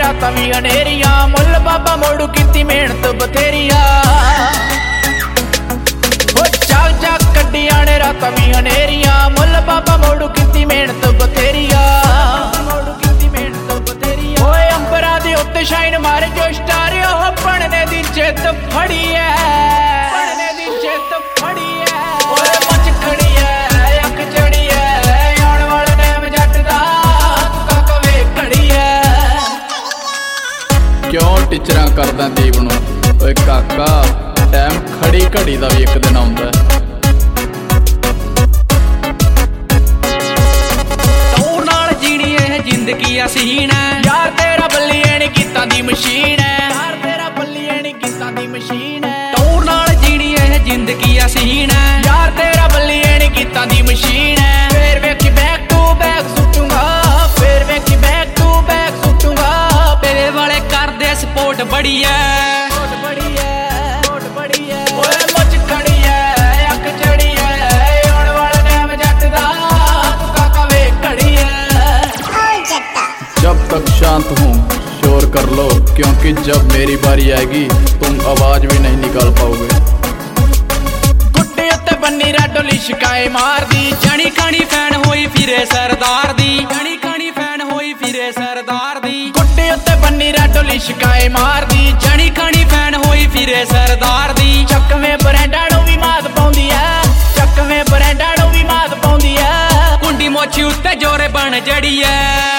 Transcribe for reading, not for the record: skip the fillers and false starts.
रातां we हनेरियां मुल बाबा मोड़ू कीती मेहनत बथेरिया चाल चाक कड्डियां ने रातां वी हनेरियां मुल बाबा मोड़ू कीती मेहनत बथेरिया ओए अंबरा दे उत्ते शाइन मारे जो स्टार ओह बनने दी जिद फड़ी है ओए मच खड़ी है अख चढ़ी है आने वाले टाइम जट दा तू कवे खड़ी है क्यों टीचरां करदा दीप नूं ओए काका टाइम खड़ी घड़ी दा भी एक दिन आउंदा तू नाल जीनी है जिंदगी हसीन है यार तेरा बल्लिए नी कीता दी मशीन है तू नाल जीनी है जिंदगी हसीन है यार तेरा बल्लिए नी कीता दी मशीन है फिर वेखी बैक टू बैक सुटूंगा फिर वेखी बैक टू बैक सुटूंगा तेरे वाले कर दे सपोर्ट बड़ी है ओए मुझ खड़ी है अख चढ़ी है आने वाले टाइम जट दा तू काका वे खड़ी है जब तक शांत हूँ शोर कर लो क्योंकि जब मेरी बारी आएगी तुम आवाज भी नहीं निकाल पाओगे गुड्डे उत्ते बन्नी राडो लिशकाए मार दी जनी खानी फैन होई फिरे सरदार दी जनी खानी फैन होई फिरे सरदार दी गुड्डे उत्ते बन्नी राडो लिशकाए मार दी जनी खानी फैन होई फिरे सरदार दी चकवे ब्रांडा नूं भी मात पाउंदी है चकवे ब्रांडा नूं भी मात पाउंदी है कुंडी मोछी उत्ते जोरे बन जड़ी है